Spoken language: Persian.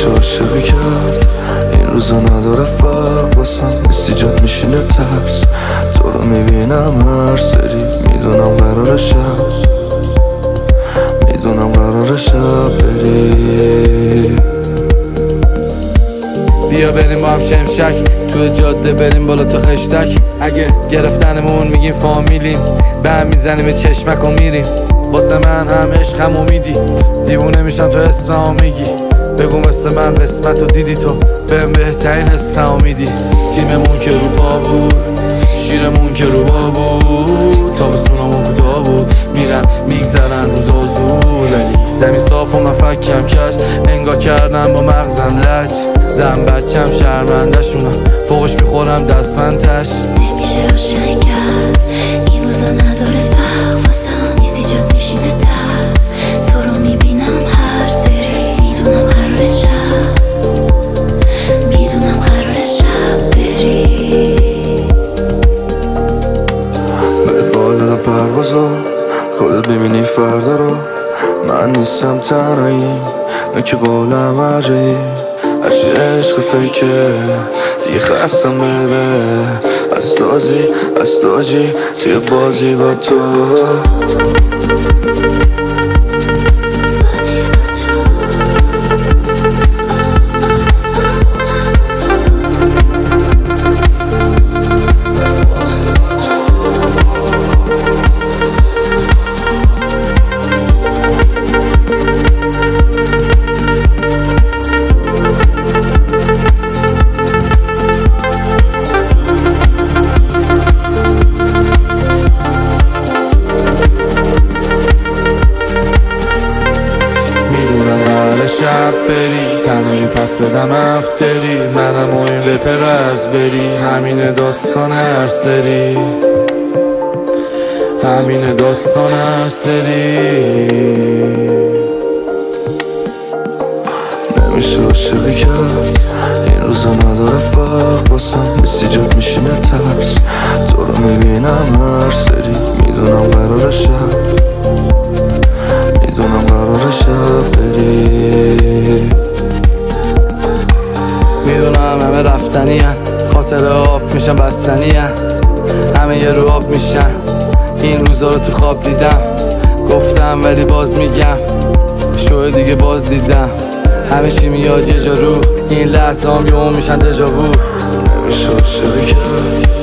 نمیشه عاشقی کرد، این روزا نداره فرق واسم، نیستی جات میشینه ترس. تو رو میبینم هر سری، میدونم قراره شب، میدونم قراره شب بری. بیا بریم با هم شمشک، تو جاده بریم بالا تا خشتک. اگه گرفتنمون میگیم فامیلیم، به هم میزنیم چشمک و میریم. واسه من هم عشقم امیدی، دیوونه میشم تو اسممو میگی. بگو مثل من قسمتو دیدی تو، بهم بهترین حسمو میدی. تیممون که رو پا بود، شیرمون که رو با بود، تابستونمون کوتاه بود، میرن میگذرن روزا زود. زمین صاف و من فکم کش، انگار کردم با مغزم لج. زن بچم شرمنده شونم، فوقش میخورم دستفندش. نمیشه عاشقی کرد، این روزا نداره فرق واسم، نیستی جات میشینه ترس. تو رو میبینم هر سری، میدونم قراره شب، میدونم قراره شب بری. بهت بال دادم پروازا، خودت ببینی فردا رو. من نیستم تنهایی، نه که قولم عجایی. هرچی عشق فیکه دیگه خستم بره، از تاجی توی بازی با تو. شب بری تنهایی پس بدم افتری، منم و این وپر از بری. همین داستان هر سری، همین داستان هر سری. نمیشه عاشقی کرد، این روزا نداره فرق واسم، نیستی جات میشینه ترس. تو رو میبینم هر سری، میدونم قراره شب، میدونم قراره شب بری. میدونم همه رفتنی هن، خاطر آب میشن بستنی هن، همه یه رو آب میشن. این روزا رو تو خواب دیدم، گفتم ولی باز میگم، شوه دیگه باز دیدم. همه چی میاد یه جا رو، این لحظه هم یه میشن دژاوو. نمیشه عاشقی کرد،